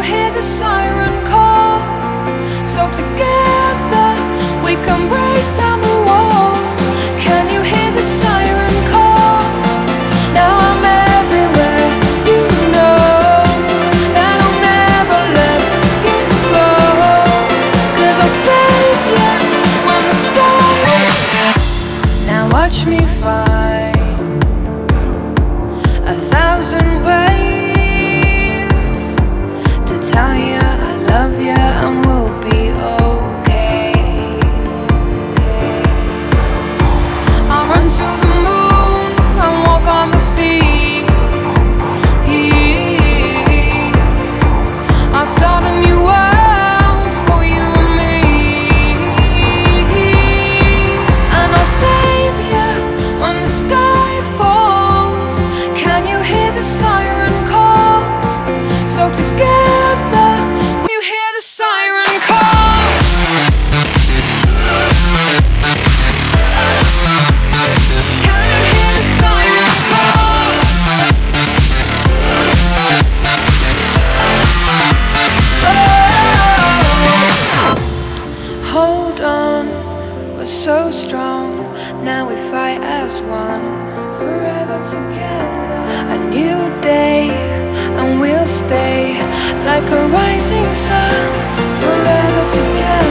hear the siren call? So together we can break down the walls. Can you hear the siren call? Now I'm everywhere, you know that I'll never let you go. 'Cause I'll save you when the sky. Now watch me find 1,000 ways to tell you I love you and we'll be okay. I'll run to the moon and walk on the sea. I'll start a new world for you and me, and I'll save you when the sky falls. Can you hear the siren call? So together you hear the siren call. Can you hear the siren call? Oh. Hold on, we're so strong. Now we fight as one, forever together. A new day, and we'll stay like a rising sun, forever together.